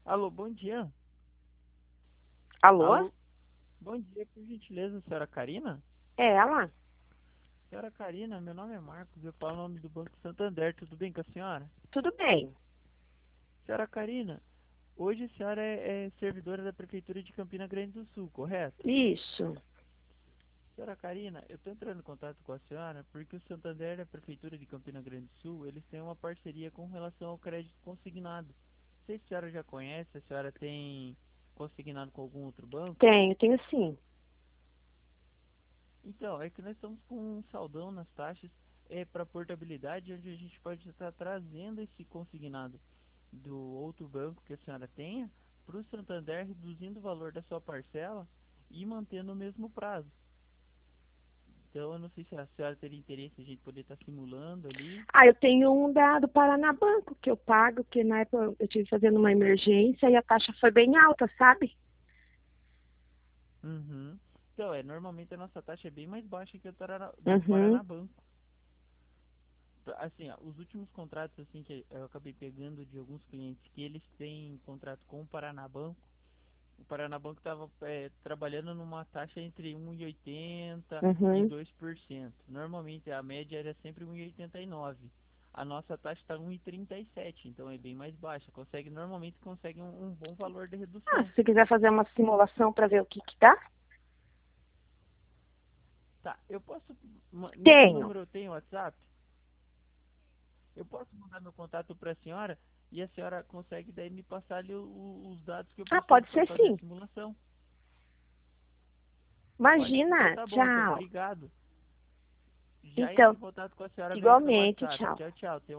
Alô, bom dia. Alô? Alô, bom dia, por gentileza, senhora Karina? É ela? Senhora Karina, meu nome é Marcos, eu falo o nome do Banco Santander, tudo bem com a senhora? Tudo bem. Senhora Karina, hoje a senhora é servidora da Prefeitura de Campina Grande do Sul, correto? Isso. Senhora Karina, eu estou entrando em contato com a senhora porque o Santander e a Prefeitura de Campina Grande do Sul, eles têm uma parceria com relação ao crédito consignado. Não sei se a senhora já conhece, a senhora tem consignado com algum outro banco? Tenho sim. Então, é que nós estamos com um saldão nas taxas para portabilidade, onde a gente pode estar trazendo esse consignado do outro banco que a senhora tenha para o Santander, reduzindo o valor da sua parcela e mantendo o mesmo prazo. Então, eu não sei se a senhora teria interesse em a gente poder estar simulando ali. Eu tenho um do Paraná Banco que eu pago, que na época eu tive fazendo uma emergência e a taxa foi bem alta, sabe? Uhum. Então, normalmente a nossa taxa é bem mais baixa que a do Uhum. Paraná Banco. Assim, ó, os últimos contratos assim que eu acabei pegando de alguns clientes que eles têm contrato com o Paraná Banco. O Paranabanco estava trabalhando numa taxa entre 1,80 e Uhum. 2%. Normalmente a média era sempre 1,89. A nossa taxa está 1,37, então é bem mais baixa. Normalmente consegue um bom valor de redução. Se você quiser fazer uma simulação para ver o que dá? Tá, eu posso, nesse Tenho. número eu tenho WhatsApp? Eu posso mandar meu contato para a senhora e a senhora consegue daí me passar ali os dados que eu preciso Pode para ser fazer a sim. simulação. Pode? Então Imagina. tá bom, então Tchau. obrigado. Já entro Então, em contato com a senhora via pelo igualmente, WhatsApp. tchau. Tchau, tchau. Tenha